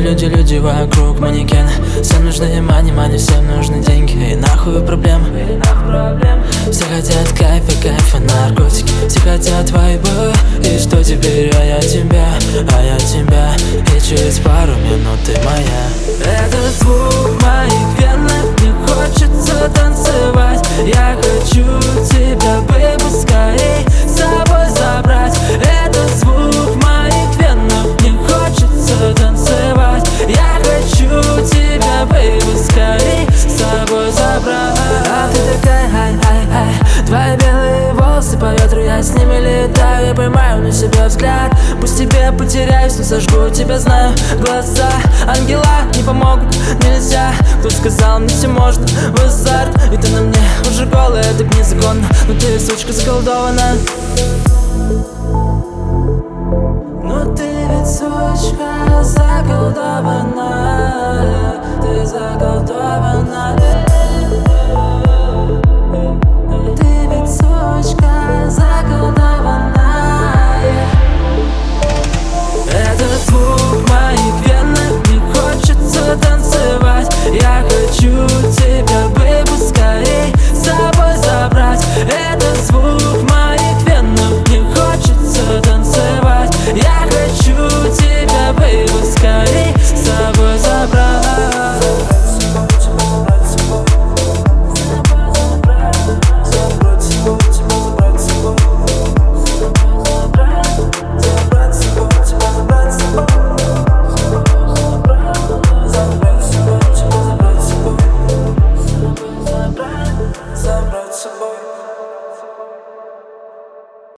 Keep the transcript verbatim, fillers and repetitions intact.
люди, люди вокруг манекен. Всем нужны мани, мани, всем нужны деньги. И нахуй проблем, все хотят кайфа, кайфа, наркотики. Все хотят вайбы, и что теперь? А я тебя, а я тебя. И через пару минут ты моя. Это звук моих венах, мне хочется танцевать. Я хочу тебя, бэйби, скорей с собой забрать. Это звук моих венах, мне хочется танцевать. Я хочу тебя, бэйби, скорей с собой забрать. А ты такая, ай, ай, ай. Твои белые волосы по ветру, я с ними летаю. Я поймаю на себя взгляд. Пусть тебе потеряюсь, но сожгу тебя, знаю. Глаза ангела не помогут, нельзя. Кто сказал, мне все можно в азарт. И ты на мне уже голая, так незаконно. Но ты, сучка, заколдована. Ну ты ведь, сучка, заколдована. Ты заколдована.